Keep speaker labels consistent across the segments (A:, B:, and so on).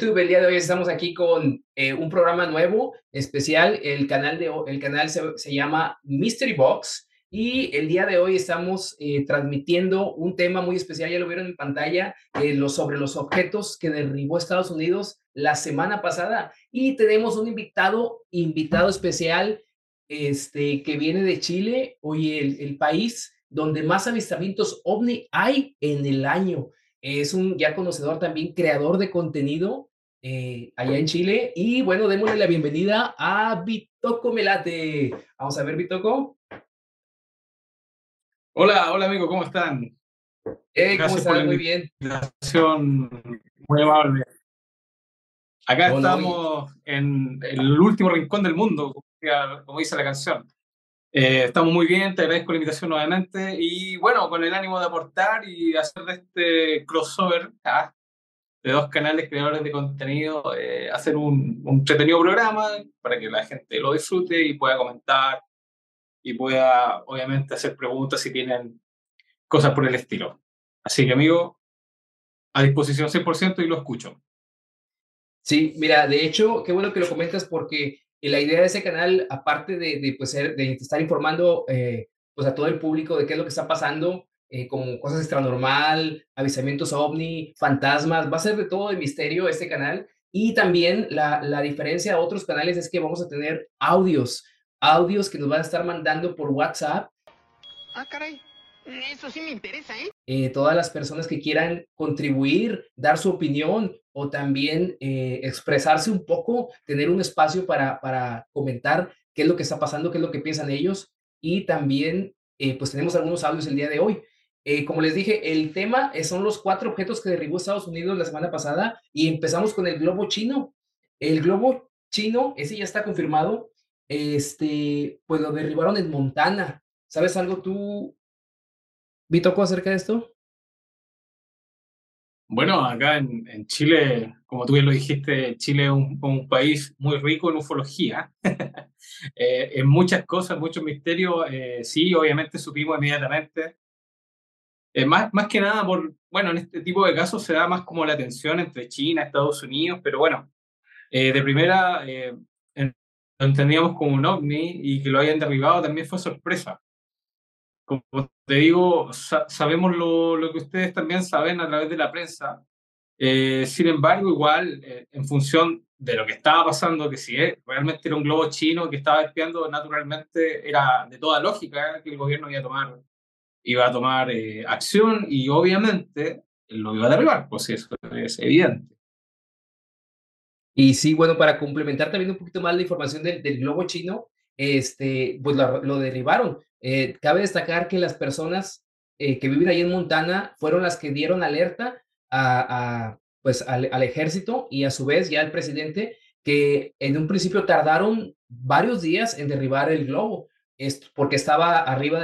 A: YouTube. El día de hoy estamos aquí con un programa nuevo, especial. El canal se llama Mystery Box y el día de hoy estamos transmitiendo un tema muy especial, ya lo vieron en pantalla, sobre los objetos que derribó Estados Unidos la semana pasada. Y tenemos un invitado especial que viene de Chile, oye, el país donde más avistamientos ovni hay en el año. Es un ya conocedor también, creador de contenido allá en Chile. Y bueno, démosle la bienvenida a Bitoco Melate. Vamos a ver, Bitoco.
B: Hola, hola amigo, ¿cómo están?
A: ¿Cómo
B: Gracias por
A: estás?
B: la
A: Muy bien.
B: invitación, muy amable. Acá
A: No, no,
B: estamos en el último rincón del mundo, como dice la canción. Estamos muy bien, te agradezco la invitación nuevamente y bueno, con el ánimo de aportar y hacer de este crossover de dos canales creadores de contenido, hacer un entretenido programa para que la gente lo disfrute y pueda comentar y pueda obviamente hacer preguntas si tienen cosas por el estilo. Así que amigo, a disposición 100% y lo escucho.
A: sí, mira, de hecho, qué bueno que lo comentas porque la idea de ese canal, aparte de estar informando pues a todo el público de qué es lo que está pasando, como cosas extranormal, avistamientos ovni, fantasmas, va a ser de todo de misterio este canal. Y también la diferencia a otros canales es que vamos a tener audios que nos van a estar mandando por WhatsApp.
C: Ah, caray. Eso sí me interesa, ¿eh?
A: Todas las personas que quieran contribuir, dar su opinión o también expresarse un poco, tener un espacio para comentar qué es lo que está pasando, qué es lo que piensan ellos. Y también, pues tenemos algunos audios el día de hoy. Como les dije, el tema son los 4 objetos que derribó Estados Unidos la semana pasada y empezamos con el globo chino. El globo chino, ese ya está confirmado, pues lo derribaron en Montana. ¿Sabes algo tú, Bitoco, acerca de esto?
B: Bueno, acá en Chile, como tú bien lo dijiste, Chile es un país muy rico en ufología, en muchas cosas, muchos misterios. Sí, obviamente supimos inmediatamente. Más que nada bueno, en este tipo de casos se da más como la tensión entre China, Estados Unidos, pero bueno, de primera en- lo entendíamos como un ovni y que lo hayan derribado también fue sorpresa. Como te digo, sabemos lo que ustedes también saben a través de la prensa. Sin embargo, igual, en función de lo que estaba pasando, que si realmente era un globo chino que estaba espiando, naturalmente era de toda lógica que el gobierno iba a tomar acción y obviamente lo iba a derribar, pues eso es evidente.
A: Y sí, bueno, para complementar también un poquito más la información del globo chino, pues lo derribaron. Cabe destacar que las personas que viven ahí en Montana fueron las que dieron alerta pues al ejército y a su vez ya al presidente, que en un principio tardaron varios días en derribar el globo, porque estaba arriba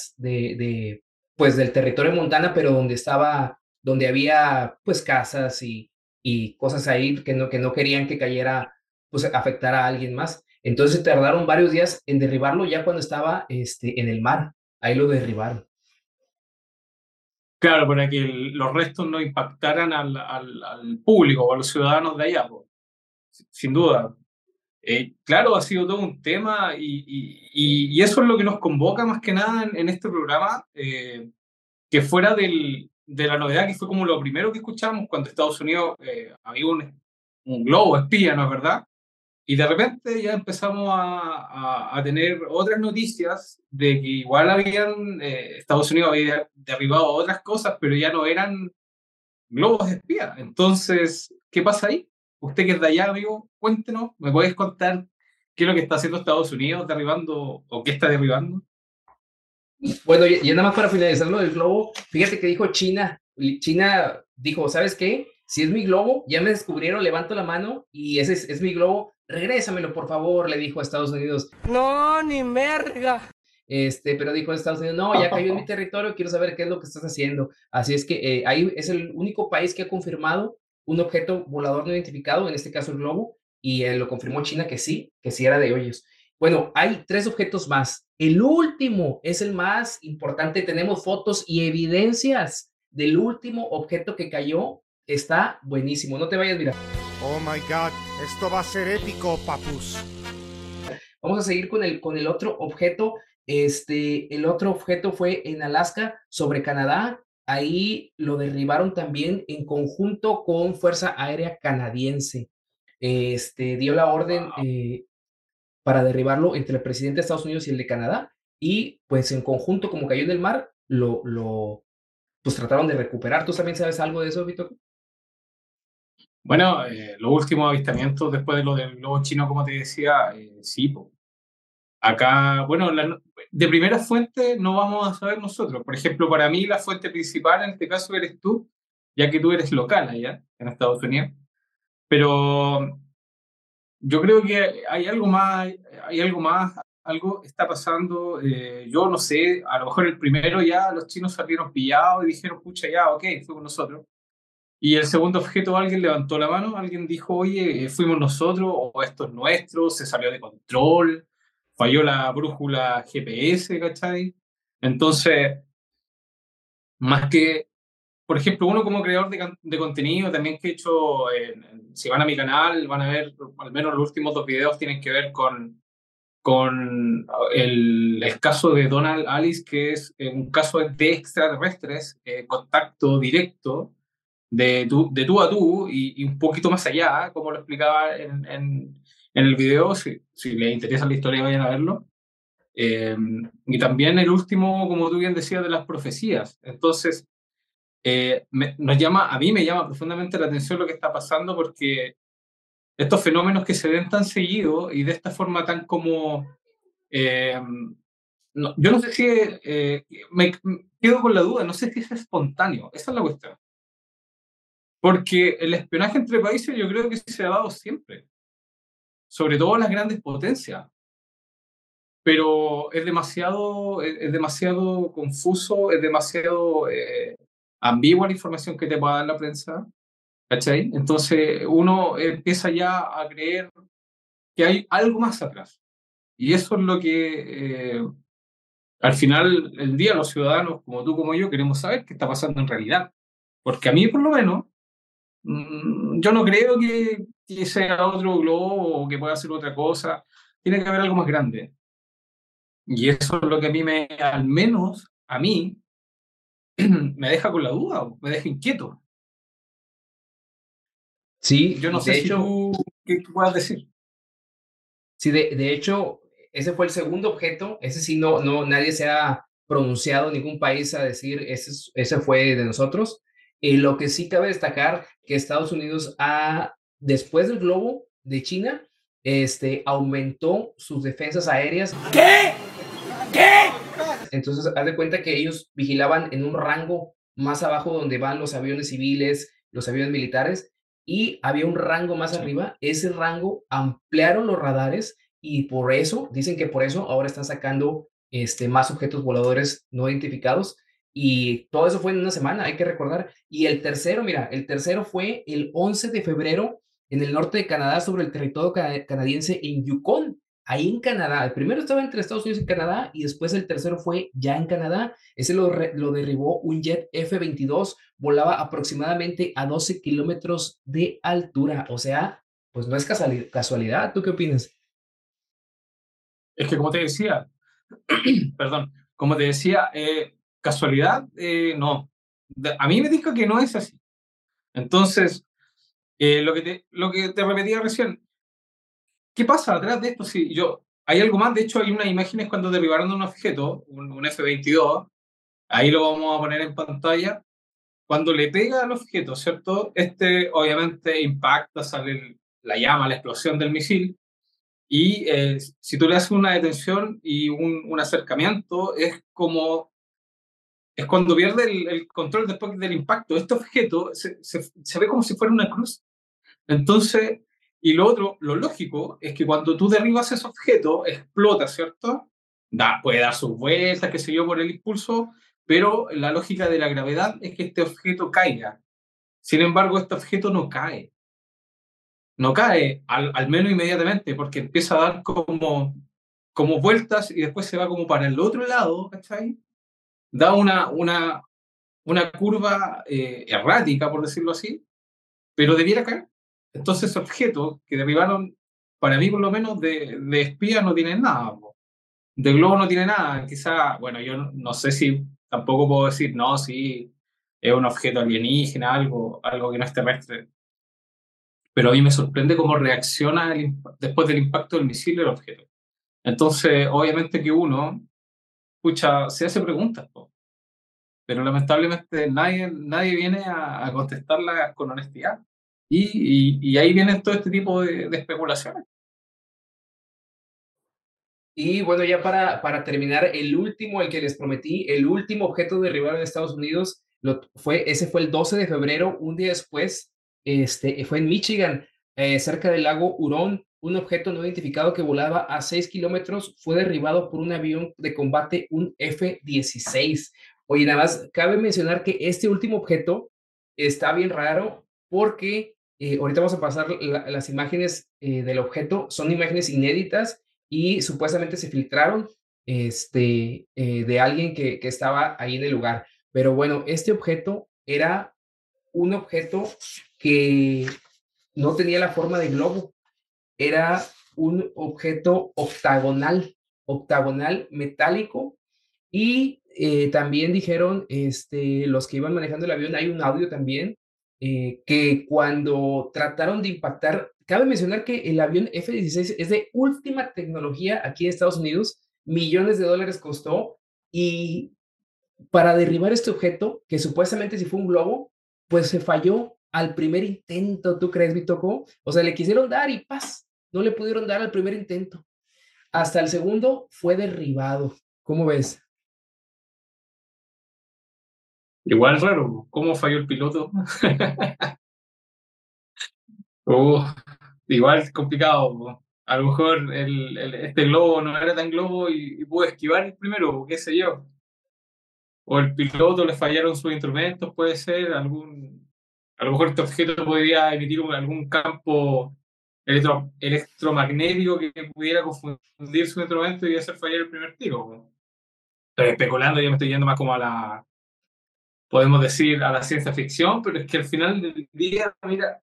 A: pues del territorio de Montana, pero donde había pues casas y cosas ahí que no querían que cayera, pues afectar a alguien más. Entonces tardaron varios días en derribarlo ya cuando estaba en el mar. Ahí lo derribaron.
B: Claro, para que los restos no impactaran al público o a los ciudadanos de allá, pues, sin duda. Claro, ha sido todo un tema y eso es lo que nos convoca más que nada en este programa, que fuera de la novedad que fue como lo primero que escuchamos cuando Estados Unidos había un globo espía, ¿no es verdad? Y de repente ya empezamos a tener otras noticias de que igual Estados Unidos había derribado otras cosas, pero ya no eran globos espía. Entonces, ¿qué pasa ahí? Usted que es de allá, amigo, cuéntenos, ¿me puedes contar qué es lo que está haciendo Estados Unidos derribando o qué está derribando?
A: Bueno, y nada más para finalizar lo del globo, fíjate que dijo China. China dijo, ¿sabes qué? Si es mi globo, ya me descubrieron, levanto la mano y ese es mi globo, regrésamelo, por favor, le dijo a Estados Unidos.
C: No, ni merga.
A: Pero dijo Estados Unidos, no, ya cayó en mi territorio, quiero saber qué es lo que estás haciendo. Así es que ahí es el único país que ha confirmado un objeto volador no identificado, en este caso el globo, y lo confirmó China que sí era de ellos. Bueno, hay 3 objetos más. El último es el más importante. Tenemos fotos y evidencias del último objeto que cayó. Está buenísimo. No te vayas, mira.
D: Oh my God, esto va a ser épico, papus.
A: Vamos a seguir con el otro objeto. El otro objeto fue en Alaska, sobre Canadá. Ahí lo derribaron también en conjunto con Fuerza Aérea Canadiense. Dio la orden para derribarlo entre el presidente de Estados Unidos y el de Canadá. Y pues en conjunto, como cayó en el mar, pues trataron de recuperar. ¿Tú también sabes algo de eso, Víctor?
B: Bueno, los últimos avistamientos después de lo del globo chino, como te decía, sí, po. Acá, bueno, de primera fuente no vamos a saber nosotros. Por ejemplo, para mí la fuente principal en este caso eres tú, ya que tú eres local allá en Estados Unidos. Pero yo creo que hay algo más, algo está pasando. Yo no sé, a lo mejor el primero ya los chinos salieron pillados y dijeron, pucha, ya, ok, fuimos nosotros. Y el segundo objeto, alguien levantó la mano, alguien dijo, oye, fuimos nosotros, o esto es nuestro, se salió de control, falló la brújula GPS, ¿cachai? Entonces, más que, por ejemplo, uno como creador de contenido, también que he hecho, si van a mi canal, van a ver, al menos los últimos dos videos tienen que ver con el caso de Donald Alice, que es un caso de extraterrestres, contacto directo de tú a tú y un poquito más allá, como lo explicaba en el video, si les interesa la historia vayan a verlo. Y también el último, como tú bien decías, de las profecías. Entonces, a mí me llama profundamente la atención lo que está pasando porque estos fenómenos que se ven tan seguido y de esta forma tan como... eh, yo no sé si me quedo con la duda, no sé si es espontáneo, esa es la cuestión. Porque el espionaje entre países yo creo que se ha dado siempre, sobre todo en las grandes potencias, pero es demasiado confuso, es demasiado ambigua la información que te puede dar la prensa, ¿cachai? Entonces uno empieza ya a creer que hay algo más atrás. Y eso es lo que al final del día los ciudadanos, como tú como yo, queremos saber qué está pasando en realidad. Porque a mí por lo menos yo no creo que sea otro globo o que pueda ser otra cosa. Tiene que haber algo más grande. Y eso es lo que al menos a mí, me deja con la duda, o me deja inquieto.
A: Sí,
B: Yo no sé
A: de
B: si
A: hecho,
B: tú, ¿qué puedas decir?
A: sí, de hecho, ese fue el segundo objeto. Ese sí, nadie se ha pronunciado, ningún país a decir ese fue de nosotros. Lo que sí cabe destacar que Estados Unidos después del globo de China, aumentó sus defensas aéreas.
E: ¿Qué? ¿Qué?
A: Entonces, haz de cuenta que ellos vigilaban en un rango más abajo donde van los aviones civiles, los aviones militares, y había un rango más
B: Sí.
A: arriba. Ese rango ampliaron los radares y por eso, dicen que por eso ahora están sacando más objetos voladores no identificados. Y todo eso fue en una semana, hay que recordar. Y el tercero, mira, el tercero fue el 11 de febrero en el norte de Canadá, sobre el territorio canadiense en Yukon. Ahí en Canadá, el primero estaba entre Estados Unidos y Canadá y después el tercero fue ya en Canadá. Ese lo derribó un jet F-22, volaba aproximadamente a 12 kilómetros de altura. O sea, pues no es casualidad. ¿Tú qué opinas?
B: Es que como te decía, perdón, como te decía, casualidad, no. A mí me dijo que no es así. Entonces, lo que te repetía recién, ¿qué pasa atrás de esto? Si hay algo más, de hecho hay unas imágenes cuando derribaron un objeto, un F-22, ahí lo vamos a poner en pantalla, cuando le pega al objeto, ¿cierto? Obviamente impacta, sale la llama, la explosión del misil, y si tú le haces una detención y un acercamiento, es cuando pierde el control después del impacto. Este objeto se ve como si fuera una cruz. Entonces, y lo otro, lo lógico, es que cuando tú derribas ese objeto, explota, ¿cierto? Puede dar sus vueltas, qué sé yo, por el impulso, pero la lógica de la gravedad es que este objeto caiga. Sin embargo, este objeto no cae. No cae, al menos inmediatamente, porque empieza a dar como vueltas y después se va como para el otro lado, ¿cachai? Da una curva errática, por decirlo así, pero debiera caer. Entonces, ese objeto que derribaron, para mí por lo menos, de espía no tiene nada, po. De globo no tiene nada. Quizá, bueno, yo no sé si tampoco puedo decir, no, sí, es un objeto alienígena, algo que no es terrestre. Pero a mí me sorprende cómo reacciona después del impacto del misil el objeto. Entonces, obviamente que uno, pucha, se hace preguntas, po. Pero lamentablemente nadie viene a contestarlas con honestidad. Y ahí viene todo este tipo de especulaciones.
A: Y bueno, ya para terminar, el último, el que les prometí, el último objeto derribado en Estados Unidos, ese fue el 12 de febrero, un día después, fue en Michigan, cerca del lago Hurón, un objeto no identificado que volaba a 6 kilómetros fue derribado por un avión de combate, un F-16. Oye, nada más, cabe mencionar que este último objeto está bien raro porque ahorita vamos a pasar las imágenes del objeto, son imágenes inéditas y supuestamente se filtraron de alguien que estaba ahí en el lugar. Pero bueno, este objeto era un objeto que no tenía la forma de globo, era un objeto octagonal metálico y también dijeron los que iban manejando el avión, hay un audio también, que cuando trataron de impactar, cabe mencionar que el avión F-16 es de última tecnología aquí en Estados Unidos, millones de dólares costó y para derribar este objeto, que supuestamente si fue un globo, pues se falló al primer intento, ¿tú crees, Bitoco? O sea, le quisieron dar y ¡paz! No le pudieron dar al primer intento. Hasta el segundo fue derribado. ¿Cómo ves?
B: Igual raro, ¿cómo falló el piloto? Uh, igual complicado, po. A lo mejor este globo no era tan globo y pudo esquivar el primero, qué sé yo. O el piloto le fallaron sus instrumentos, puede ser, a lo mejor este objeto podría emitir algún campo electromagnético que pudiera confundir su instrumento y hacer fallar el primer tiro, po. Estoy especulando, ya me estoy yendo más como podemos decir, a la ciencia ficción, pero es que al final del día, mira,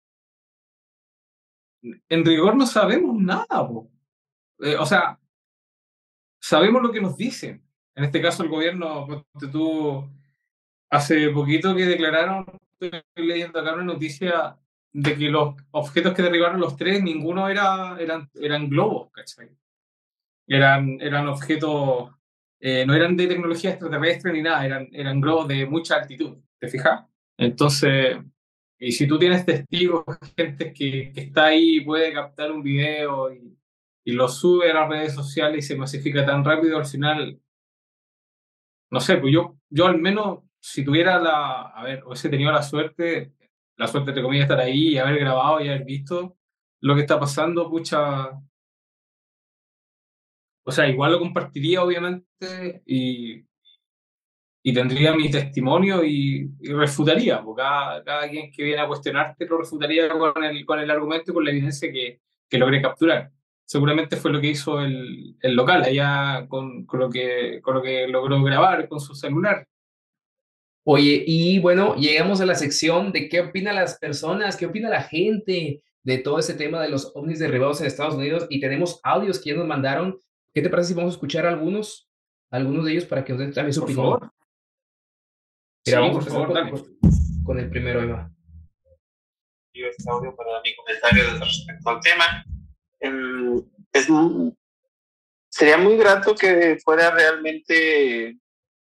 B: en rigor no sabemos nada, po. O sea, sabemos lo que nos dicen. En este caso, el gobierno, ponte tú, hace poquito que declararon, estoy leyendo acá una noticia de que los objetos que derribaron los tres, ninguno eran globos, ¿cachai? Eran objetos, no eran de tecnología extraterrestre ni nada, eran globos de mucha altitud, ¿te fijas? Entonces, y si tú tienes testigos, gente que está ahí y puede captar un video y lo sube a las redes sociales y se masifica tan rápido, al final, no sé, pues yo al menos, si tuviera a ver, hubiese tenido la suerte entre comillas, de estar ahí y haber grabado y haber visto lo que está pasando, pucha, o sea, igual lo compartiría obviamente y tendría mi testimonio y refutaría, porque cada quien que viene a cuestionarte lo refutaría con el argumento y con la evidencia que logré capturar. Seguramente fue lo que hizo el local allá con lo que logró grabar con su celular.
A: Oye, y bueno, llegamos a la sección de qué opinan las personas, qué opina la gente de todo ese tema de los ovnis derribados en Estados Unidos y tenemos audios que ya nos mandaron. ¿Qué te parece si vamos a escuchar algunos de ellos para que nos den también su
B: Por
A: opinión?
B: favor.
A: Mira,
B: Sí,
A: vamos a
B: por
A: empezar
B: favor, dale.
A: con el primero, Eva.
F: Este audio para mi comentario respecto al tema. Es, sería muy grato que fuera realmente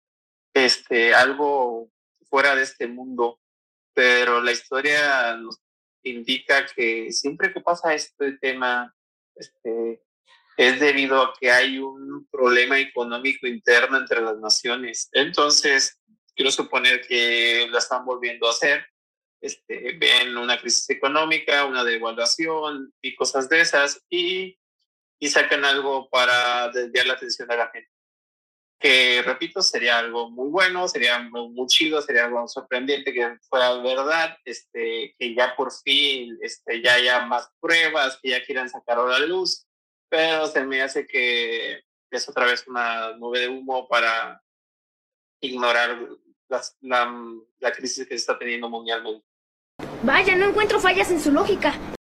F: algo fuera de este mundo, pero la historia nos indica que siempre que pasa este tema, es debido a que hay un problema económico interno entre las naciones. Entonces, quiero suponer que la están volviendo a hacer. Ven una crisis económica, una devaluación y cosas de esas, y sacan algo para desviar la atención de la gente. Que, repito, sería algo muy bueno, sería muy chido, sería algo sorprendente que fuera verdad, que ya por fin ya haya más pruebas, que ya quieran sacarlo a la luz, pero se me hace que es otra vez una nube de humo para ignorar la crisis que se está teniendo mundialmente.
G: Vaya, no encuentro fallas en su lógica.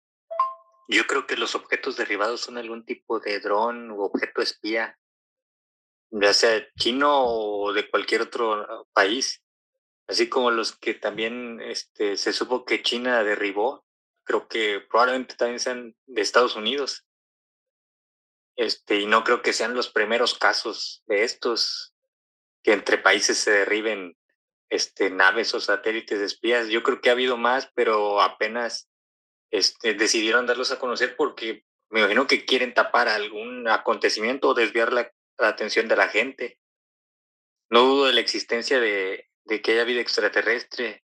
G: Yo creo que los objetos derribados son algún tipo de dron u objeto espía, ya sea chino o de cualquier otro país, así como los que también se supo que China derribó, creo que probablemente también sean de Estados Unidos. Y no creo que sean los primeros casos de estos, que entre países se derriben naves o satélites de espías. Yo creo que ha habido más, pero apenas decidieron darlos a conocer porque me imagino que quieren tapar algún acontecimiento o desviar la atención de la gente. No dudo de la existencia de que haya vida extraterrestre,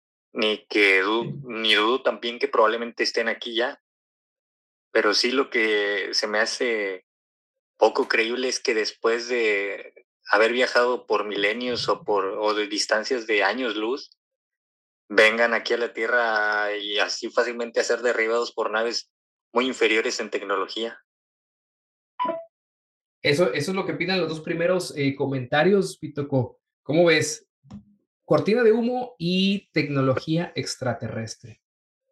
G: ni dudo también que probablemente estén aquí ya, pero sí lo que se me hace poco creíble es que después de haber viajado por milenios o de distancias de años luz, vengan aquí a la Tierra y así fácilmente a ser derribados por naves muy inferiores en tecnología.
A: Eso es lo que opinan los dos primeros comentarios, Pitoco. ¿Cómo ves? Cortina de humo y tecnología extraterrestre.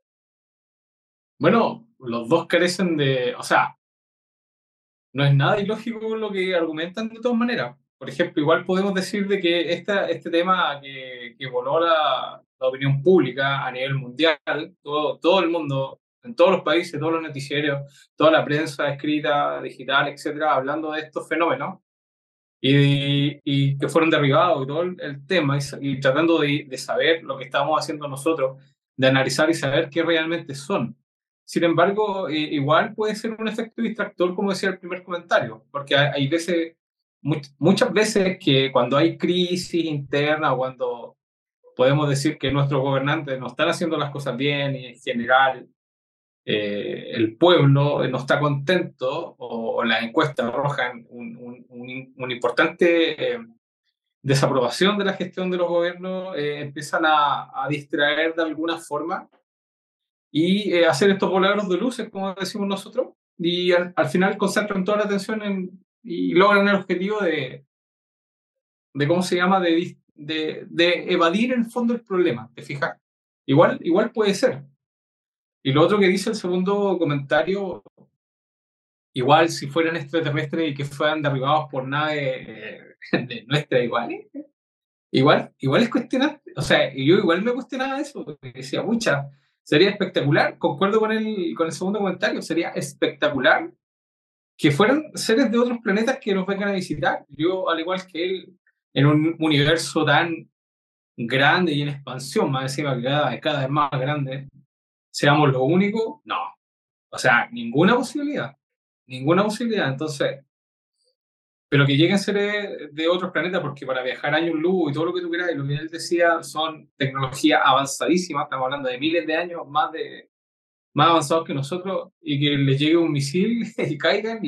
B: Bueno, los dos carecen de, o sea, no es nada ilógico lo que argumentan de todas maneras. Por ejemplo, igual podemos decir de que este tema que voló la opinión pública a nivel mundial, todo el mundo, en todos los países, todos los noticieros, toda la prensa escrita, digital, etcétera, hablando de estos fenómenos y que fueron derribados y todo el tema y tratando de saber lo que estamos haciendo nosotros, de analizar y saber qué realmente son. Sin embargo, igual puede ser un efecto distractor, como decía el primer comentario, porque hay veces, muchas veces que cuando hay crisis interna o cuando podemos decir que nuestros gobernantes no están haciendo las cosas bien y en general el pueblo no está contento o las encuestas arrojan un importante desaprobación de la gestión de los gobiernos, empiezan a distraer de alguna forma y hacer estos voladores de luces, como decimos nosotros, y al final concentran toda la atención y logran el objetivo de ¿cómo se llama?, de evadir en el fondo el problema, ¿te fijas? Igual puede ser. Y lo otro que dice el segundo comentario, igual si fueran extraterrestres y que fueran derribados por naves de nuestra igual es cuestionante. O sea, yo igual me cuestionaba eso, porque decía, mucha, sería espectacular, concuerdo con el segundo comentario, sería espectacular que fueran seres de otros planetas que nos vengan a visitar. Yo, al igual que él, en un universo tan grande y en expansión, más encima que cada vez más grande, seamos lo único, no. O sea, ninguna posibilidad. Entonces, pero que lleguen seres de otros planetas, porque para viajar años luz y todo lo que tú quieras, y lo que él decía, son tecnología avanzadísima, estamos hablando de miles de años más avanzados que nosotros, y que les llegue un misil y caigan,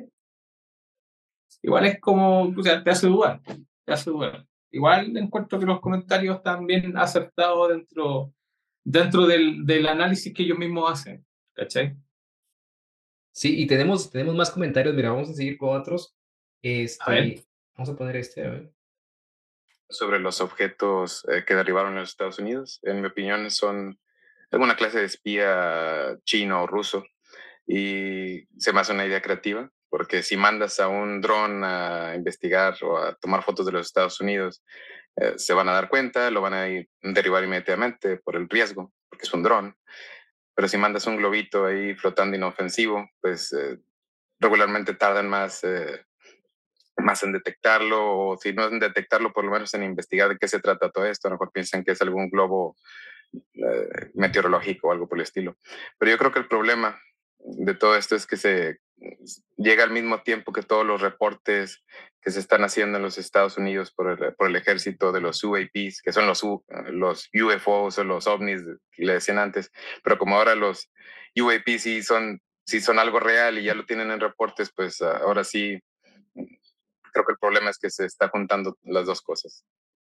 B: igual es como, o sea, te hace dudar, te hace dudar. Igual encuentro que los comentarios están bien acertados dentro del análisis que ellos mismos hacen, ¿cachai?
A: Sí, y tenemos más comentarios. Mira, vamos a seguir con otros.
B: A ver.
A: Vamos a poner a ver.
H: Sobre los objetos que derribaron en los Estados Unidos. En mi opinión, son alguna clase de espía chino o ruso. Y se me hace una idea creativa, porque si mandas a un dron a investigar o a tomar fotos de los Estados Unidos, se van a dar cuenta, lo van a derribar inmediatamente por el riesgo, porque es un dron. Pero si mandas un globito ahí flotando inofensivo, pues regularmente tardan más en detectarlo, o si no en detectarlo, por lo menos en investigar de qué se trata todo esto. A lo mejor piensan que es algún globo meteorológico o algo por el estilo. Pero yo creo que el problema de todo esto es que se llega al mismo tiempo que todos los reportes que se están haciendo en los Estados Unidos por el ejército de los UAPs, que son los UFOs o los ovnis que le decían antes, pero como ahora los UAPs sí son algo real y ya lo tienen en reportes, pues ahora sí creo que el problema es que se está juntando las dos cosas.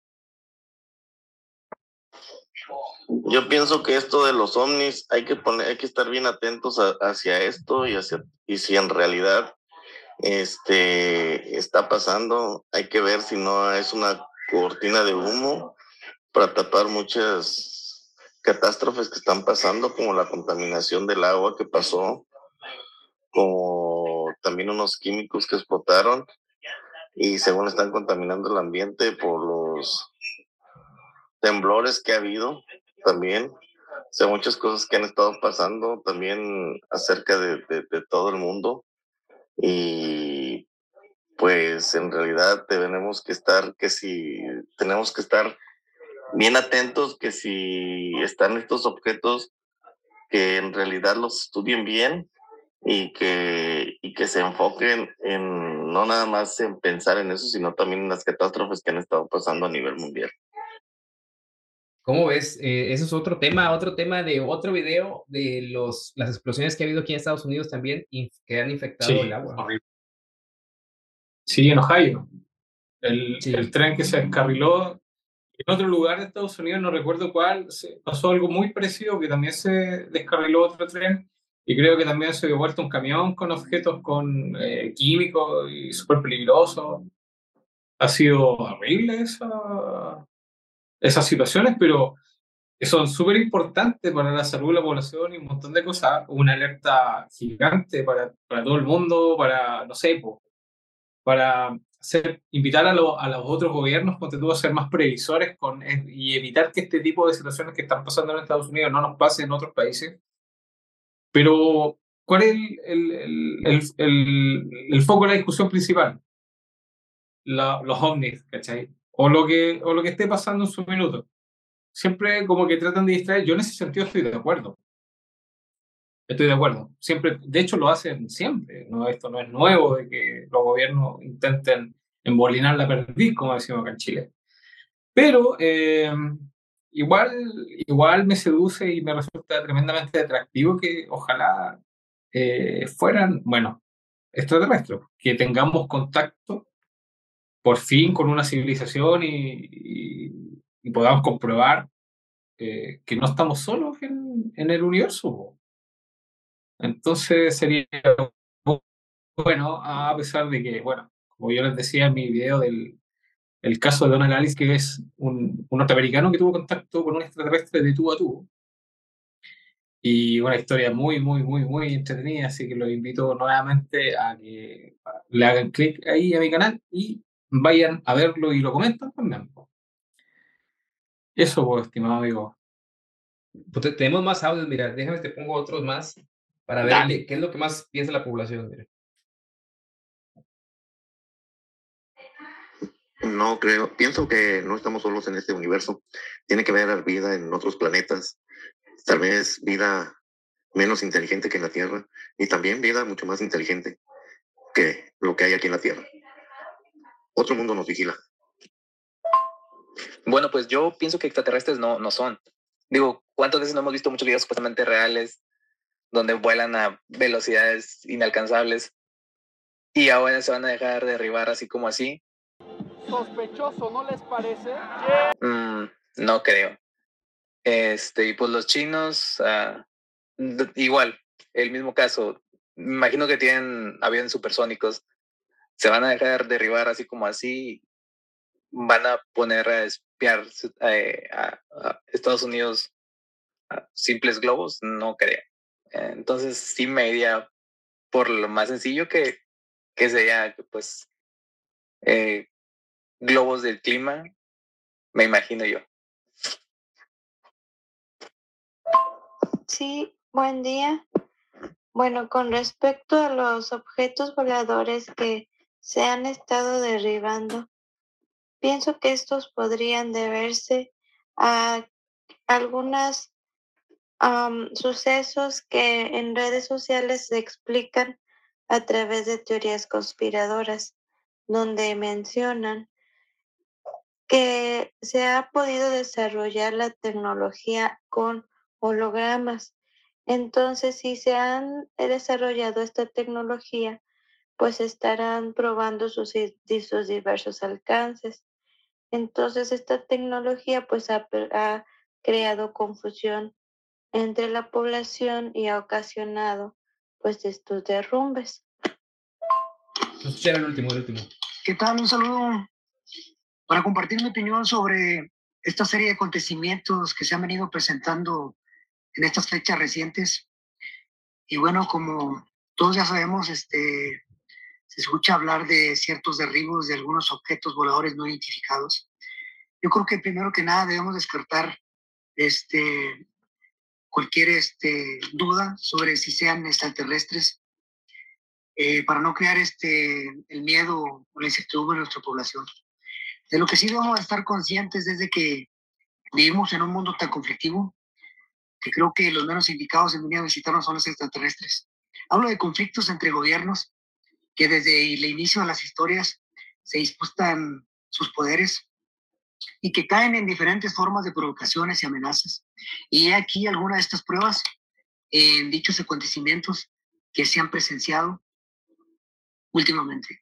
I: Yo pienso que esto de los ovnis hay que estar bien atentos hacia esto y si en realidad está pasando, hay que ver si no es una cortina de humo para tapar muchas catástrofes que están pasando, como la contaminación del agua que pasó, como también unos químicos que explotaron y según están contaminando el ambiente por los temblores que ha habido también. O sea, muchas cosas que han estado pasando también acerca de todo el mundo. Y pues en realidad tenemos que estar bien atentos, que si están estos objetos, que en realidad los estudien bien y que se enfoquen en no nada más en pensar en eso, sino también en las catástrofes que han estado pasando a nivel mundial.
A: ¿Cómo ves? Eso es otro tema de otro video de las explosiones que ha habido aquí en Estados Unidos también y que han infectado el
B: Sí,
A: agua.
B: horrible. Sí, en Ohio. El
A: Sí.
B: tren que se descarriló en otro lugar de Estados Unidos, no recuerdo cuál, pasó algo muy parecido, que también se descarriló otro tren y creo que también se dio vuelta un camión con objetos con químicos y súper peligrosos. Ha sido horrible esas situaciones, pero que son súper importantes para la salud de la población y un montón de cosas. Una alerta gigante para todo el mundo, para, no sé, para invitar a los otros gobiernos, ponte tú, a ser más previsores y evitar que este tipo de situaciones que están pasando en Estados Unidos no nos pasen en otros países. Pero, ¿cuál es el foco de la discusión principal? Los ovnis, ¿cachai? O lo que esté pasando en su minuto. Siempre como que tratan de distraer. Yo en ese sentido estoy de acuerdo. Estoy de acuerdo. Siempre, de hecho lo hacen siempre. ¿No? Esto no es nuevo de que los gobiernos intenten embolinar la perdiz, como decimos acá en Chile. Pero igual me seduce y me resulta tremendamente atractivo que ojalá fueran, bueno, extraterrestres, que tengamos contacto por fin con una civilización y podamos comprobar que no estamos solos en el universo. Entonces sería bueno, a pesar de que, bueno, como yo les decía en mi video el caso de Donald Alice, que es un norteamericano que tuvo contacto con un extraterrestre de tú a tú. Y una historia muy, muy, muy, muy entretenida, así que los invito nuevamente a que le hagan clic ahí a mi canal y vayan a verlo y lo comentan también. Eso, pues, estimado amigo.
A: Pues tenemos más audios, mira, déjame te pongo otros más para ver
B: Dale.
A: qué es lo que más piensa la población. Mira.
I: No creo, pienso que no estamos solos en este universo. Tiene que haber vida en otros planetas, tal vez vida menos inteligente que en la Tierra y también vida mucho más inteligente que lo que hay aquí en la Tierra. Otro mundo nos vigila.
J: Bueno, pues yo pienso que extraterrestres no son. Digo, ¿cuántas veces no hemos visto muchos videos supuestamente reales donde vuelan a velocidades inalcanzables y ahora se van a dejar derribar así como así?
K: Sospechoso, ¿no les parece?
J: No creo. Y pues los chinos, igual, el mismo caso. Me imagino que tienen aviones supersónicos. Se van a dejar derribar así como así. Van a poner a espiar a Estados Unidos a simples globos, no creo. Entonces sí me iría por lo más sencillo que sería, pues, globos del clima, me imagino yo.
L: Sí, buen día. Bueno, con respecto a los objetos voladores que se han estado derribando, pienso que estos podrían deberse a algunos sucesos que en redes sociales se explican a través de teorías conspiradoras, donde mencionan que se ha podido desarrollar la tecnología con hologramas. Entonces, si se han desarrollado esta tecnología, pues estarán probando sus diversos alcances. Entonces, esta tecnología pues ha creado confusión entre la población y ha ocasionado pues estos derrumbes.
A: Escuchar el último.
M: ¿Qué tal? Un saludo para compartir mi opinión sobre esta serie de acontecimientos que se han venido presentando en estas fechas recientes. Y bueno, como todos ya sabemos, se escucha hablar de ciertos derribos de algunos objetos voladores no identificados. Yo creo que primero que nada debemos descartar cualquier duda sobre si sean extraterrestres, para no crear el miedo o la incertidumbre en nuestra población. De lo que sí debemos estar conscientes es de que vivimos en un mundo tan conflictivo que creo que los menos indicados en venir a visitarnos son los extraterrestres. Hablo de conflictos entre gobiernos que desde el inicio de las historias se disputan sus poderes y que caen en diferentes formas de provocaciones y amenazas. Y he aquí algunas de estas pruebas en dichos acontecimientos que se han presenciado últimamente.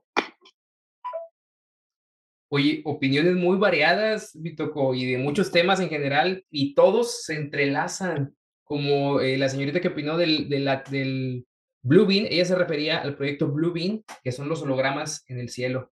A: Oye, opiniones muy variadas, Bitoco, y de muchos temas en general, y todos se entrelazan, como la señorita que opinó del Blue Beam, ella se refería al proyecto Blue Beam, que son los hologramas en el cielo.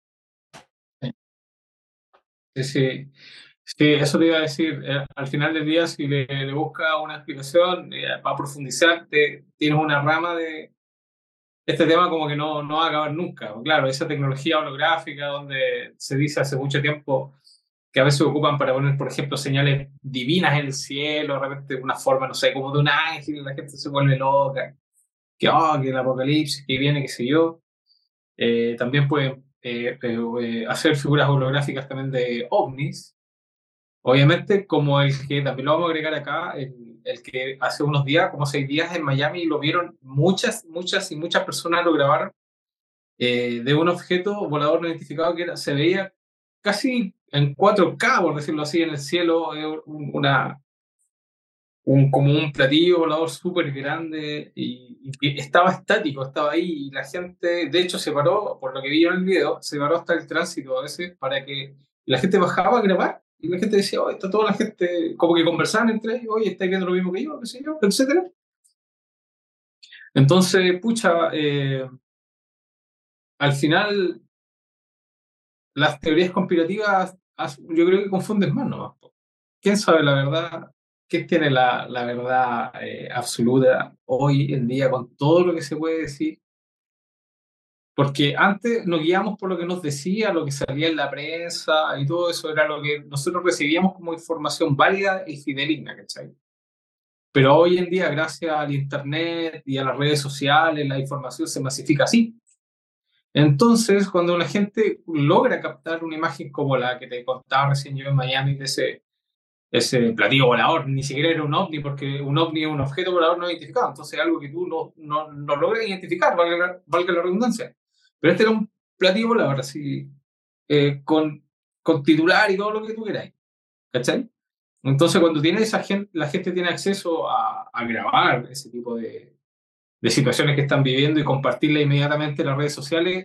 B: Sí, eso te iba a decir. Al final del día, si le busca una explicación, para profundizar, tienes una rama de este tema como que no va a acabar nunca. Claro, esa tecnología holográfica donde se dice hace mucho tiempo que a veces ocupan para poner, por ejemplo, señales divinas en el cielo, de repente una forma, no sé, como de un ángel, y la gente se vuelve loca, que el apocalipsis, que viene, qué sé yo. También pueden hacer figuras holográficas también de ovnis. Obviamente, como el que también lo vamos a agregar acá, el que hace unos días, como 6 días en Miami, lo vieron muchas personas lo grabaron, de un objeto volador no identificado que se veía casi en 4K, por decirlo así, en el cielo, como un platillo volador súper grande y estaba estático, estaba ahí y la gente, de hecho, se paró, por lo que vi en el video, se paró hasta el tránsito a veces para que la gente bajaba a grabar y la gente decía, oh, está toda la gente, como que conversaban entre ellos, oye, ¿estáis viendo lo mismo que yo? ¿Qué sé yo? Etcétera. Entonces, pucha, al final las teorías conspirativas yo creo que confunden más nomás. ¿Quién sabe la verdad? ¿Quién tiene la verdad absoluta hoy en día con todo lo que se puede decir? Porque antes nos guiamos por lo que nos decía, lo que salía en la prensa y todo eso era lo que nosotros recibíamos como información válida y fidedigna, ¿cachai? Pero hoy en día, gracias al Internet y a las redes sociales, la información se masifica así. Entonces, cuando la gente logra captar una imagen como la que te contaba recién yo en Miami, de ese platillo volador, ni siquiera era un ovni, porque un ovni es un objeto volador no identificado, entonces algo que tú no logras identificar, valga la redundancia. Pero este era un platillo volador, así, con titular y todo lo que tú queráis, ¿cachai? Entonces, cuando tiene la gente tiene acceso a grabar ese tipo de situaciones que están viviendo y compartirla inmediatamente en las redes sociales,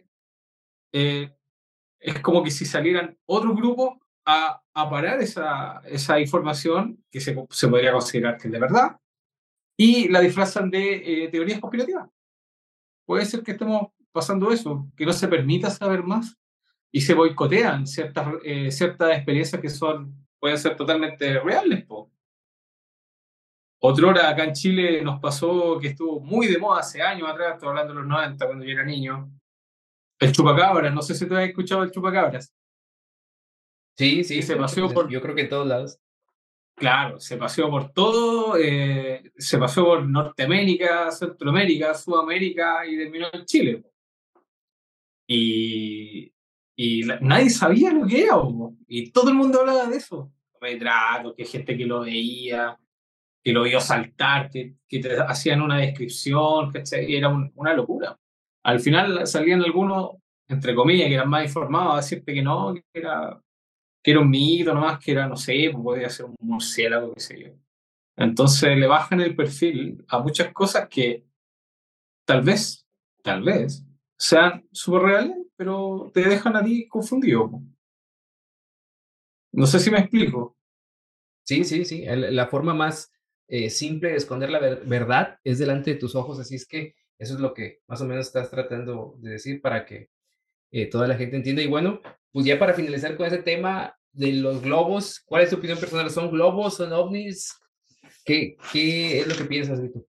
B: es como que si salieran otros grupos a parar esa información que se podría considerar que es de verdad y la disfrazan de teorías conspirativas. Puede ser que estemos pasando eso, que no se permita saber más y se boicotean ciertas experiencias que pueden ser totalmente reales. Otrora acá en Chile nos pasó que estuvo muy de moda hace años atrás, estoy hablando de los 90, cuando yo era niño, el chupacabras. No sé si tú has escuchado el chupacabras.
A: Sí,
B: se paseó por,
A: yo creo que en todos lados.
B: Claro, se paseó por todo, se paseó por Norteamérica, Centroamérica, Sudamérica y terminó en Chile. Y nadie sabía lo que era, y todo el mundo hablaba de eso. Retratos, que gente que lo veía, que lo vio saltar, que te hacían una descripción, ¿cachai? Era una locura. Al final salían algunos, entre comillas, que eran más informados a decirte que no, que era un mito nomás, que era, no sé, podía ser un murciélago, qué sé yo. Entonces le bajan el perfil a muchas cosas que tal vez sean súper reales, pero te dejan a ti confundido. No sé si me explico.
A: Sí. La forma más simple de esconder la verdad es delante de tus ojos, así es que eso es lo que más o menos estás tratando de decir para que toda la gente entienda. Y bueno, pues ya para finalizar con ese tema, de los globos, ¿cuál es tu opinión personal? ¿Son globos, son ovnis? ¿Qué es lo que piensas, Vito?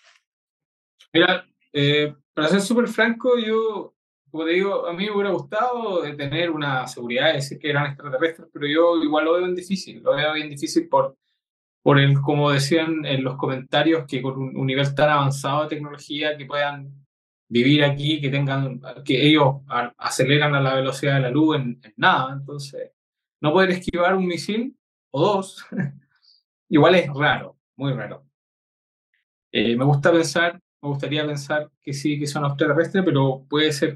B: Mira, para ser súper franco, yo, como te digo, a mí me hubiera gustado tener una seguridad de decir que eran extraterrestres, pero yo igual lo veo bien difícil. Lo veo bien difícil por el, como decían en los comentarios, que con un nivel tan avanzado de tecnología que puedan vivir aquí, que ellos aceleran a la velocidad de la luz en nada. Entonces, no poder esquivar un misil o dos, igual es raro, muy raro. Me gustaría pensar que sí, que son extraterrestres, pero puede ser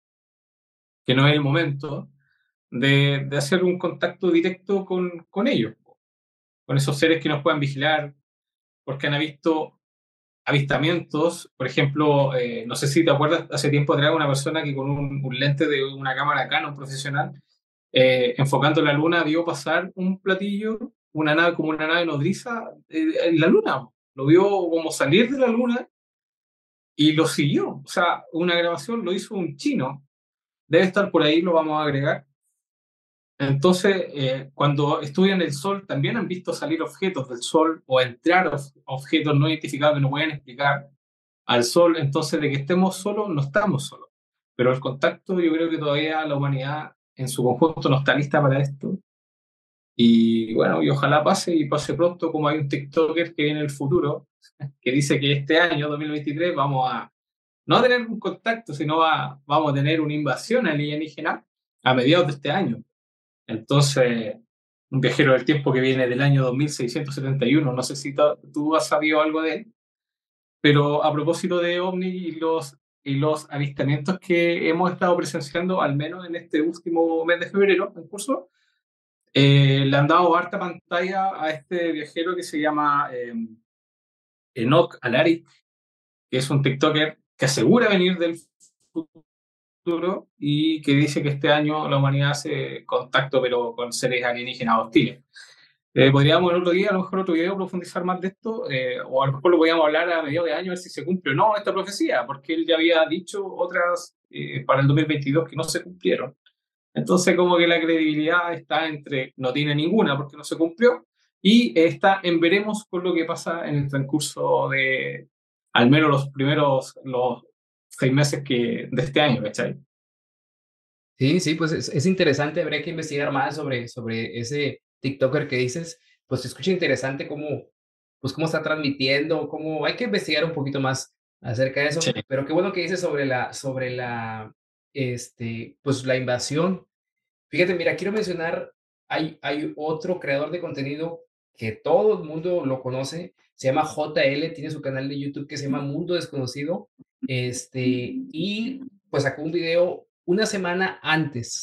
B: que no es el momento de hacer un contacto directo con ellos, con esos seres que nos puedan vigilar, porque han visto avistamientos. Por ejemplo, no sé si te acuerdas, hace tiempo atrás una persona que con un lente de una cámara Canon profesional, enfocando la luna, vio pasar un platillo, una nave como una nave nodriza en la luna. Lo vio como salir de la luna y lo siguió. O sea, una grabación lo hizo un chino. Debe estar por ahí, lo vamos a agregar. Entonces, cuando estudian el Sol, también han visto salir objetos del Sol o entrar objetos no identificados que no pueden explicar al Sol. Entonces, de que estemos solos, no estamos solos. Pero el contacto, yo creo que todavía la humanidad en su conjunto no está lista para esto. Y bueno, y ojalá pase y pase pronto, como hay un TikToker que viene en el futuro, que dice que este año, 2023, vamos a no tener un contacto, sino vamos a tener una invasión alienígena a mediados de este año. Entonces, un viajero del tiempo que viene del año 2671, no sé si tú has sabido algo de él, pero a propósito de OVNI y los avistamientos que hemos estado presenciando, al menos en este último mes de febrero en curso, le han dado harta pantalla a este viajero que se llama Enoch Alaric, que es un TikToker que asegura venir del futuro y que dice que este año la humanidad hace contacto pero con seres alienígenas hostiles. Podríamos el otro día, a lo mejor otro video, profundizar más de esto, o a lo mejor lo podríamos hablar a mediados de año, a ver si se cumple o no esta profecía, porque él ya había dicho otras para el 2022 que no se cumplieron. Entonces, como que la credibilidad está entre no tiene ninguna porque no se cumplió, y está en veremos con lo que pasa en el transcurso de al menos los 6 meses de este año, ¿cachai?
A: Sí, pues es interesante, habría que investigar más sobre ese TikToker que dices. Pues se escucha interesante cómo está transmitiendo, cómo hay que investigar un poquito más acerca de eso.
B: Sí.
A: Pero qué bueno que dices sobre pues la invasión. Fíjate, mira, quiero mencionar, hay otro creador de contenido que todo el mundo lo conoce, se llama JL, tiene su canal de YouTube que se llama Mundo Desconocido, y pues sacó un video una semana antes,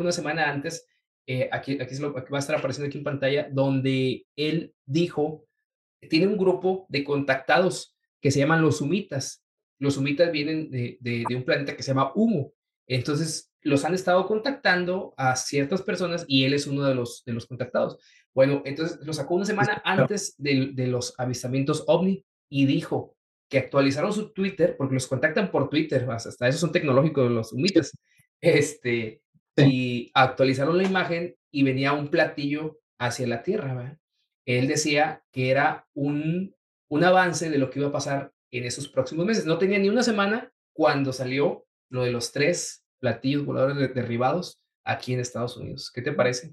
A: aquí va a estar apareciendo aquí en pantalla, donde él dijo, tiene un grupo de contactados que se llaman los humitas. Los humitas vienen de un planeta que se llama Humo. Entonces, los han estado contactando a ciertas personas y él es uno de los contactados. Bueno, entonces lo sacó una semana antes de los avistamientos OVNI y dijo que actualizaron su Twitter, porque los contactan por Twitter, hasta eso son tecnológicos los humitas, y actualizaron la imagen y venía un platillo hacia la Tierra, ¿verdad? Él decía que era un avance de lo que iba a pasar en esos próximos meses. No tenía ni una semana cuando salió lo de los 3 platillos voladores derribados aquí en Estados Unidos. ¿Qué te parece?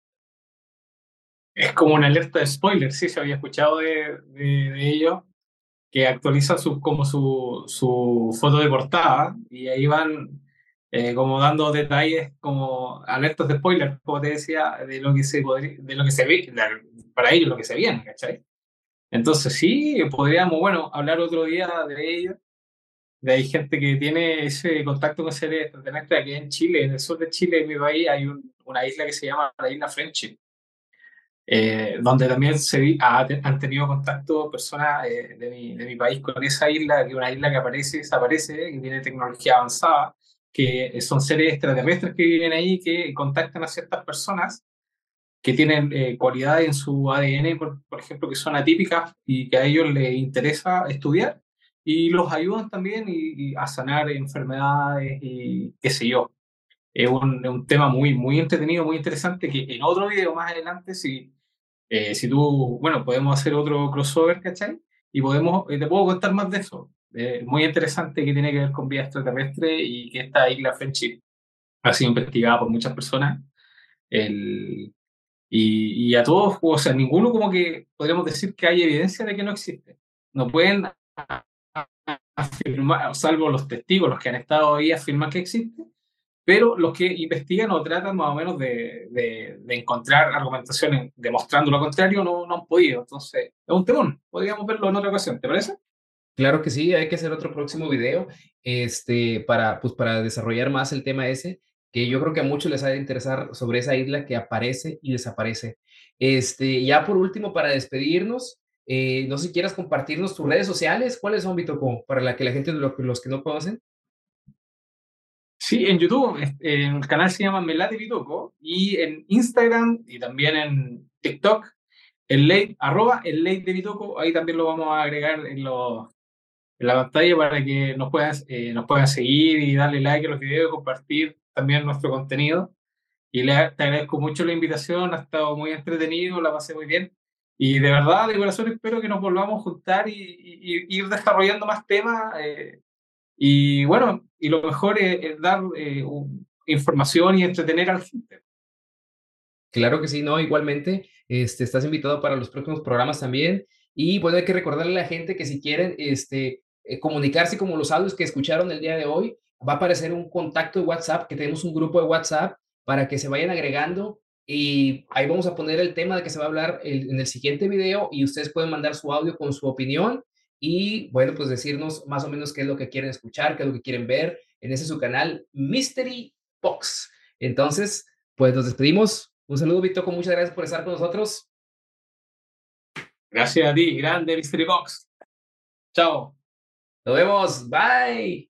B: Es como una alerta de spoiler, sí, se había escuchado de ello, que actualizan su foto de portada y ahí van como dando detalles como alertas de spoiler, como te decía, de lo que de lo que se ve, para ellos lo que se viene, ¿cachai? Entonces sí, podríamos, bueno, hablar otro día de ello. De hay gente que tiene ese contacto con seres extraterrestres aquí en Chile, en el sur de Chile, en mi país, hay una isla que se llama la isla Friendship, donde también han tenido contacto personas de mi país con esa isla, que es una isla que aparece, desaparece, que tiene tecnología avanzada, que son seres extraterrestres que viven ahí, que contactan a ciertas personas que tienen cualidades en su ADN, por ejemplo, que son atípicas y que a ellos les interesa estudiar, y los ayudan también y a sanar enfermedades y qué sé yo. es un tema muy, muy entretenido, muy interesante, que en otro video más adelante, si tú, bueno, podemos hacer otro crossover, ¿cachai? Y te puedo contar más de eso. Muy interesante, que tiene que ver con vida extraterrestre, y que esta isla Friendship ha sido investigada por muchas personas. El, y a todos, o sea, ninguno como que podríamos decir que hay evidencia de que no existe. No pueden afirmar, salvo los testigos, los que han estado ahí, afirman que existe, pero los que investigan o tratan más o menos de encontrar argumentaciones demostrando lo contrario no han podido. Entonces, es un temón. Podríamos verlo en otra ocasión, ¿te parece?
A: Claro que sí, hay que hacer otro próximo video, pues, para desarrollar más el tema ese, que yo creo que a muchos les ha de interesar sobre esa isla que aparece y desaparece. Ya por último, para despedirnos, no sé si quieras compartirnos tus redes sociales, ¿cuáles son, Bitoco? Para la que la gente, los que no conocen.
B: Sí, en YouTube, el canal se llama Melate Bitoco, y en Instagram y también en TikTok, el late de Bitoco, ahí también lo vamos a agregar en la pantalla para que nos puedan seguir y darle like a los videos, compartir también nuestro contenido. Y te agradezco mucho la invitación, ha estado muy entretenido, la pasé muy bien. Y de verdad, de corazón, espero que nos volvamos a juntar y ir desarrollando más temas. Y bueno, y lo mejor es dar información y entretener a la gente.
A: Claro que sí, no, igualmente, estás invitado para los próximos programas también. Y bueno, hay que recordarle a la gente que si quieren, comunicarse como los audios que escucharon el día de hoy, va a aparecer un contacto de WhatsApp, que tenemos un grupo de WhatsApp para que se vayan agregando, y ahí vamos a poner el tema de que se va a hablar en el siguiente video, y ustedes pueden mandar su audio con su opinión y bueno, pues decirnos más o menos qué es lo que quieren escuchar, qué es lo que quieren ver en ese su canal Mystery Box. Entonces, pues nos despedimos. Un saludo, Bitoco, muchas gracias por estar con nosotros.
B: Gracias a ti, grande Mystery Box. Chao.
A: Nos vemos. Bye.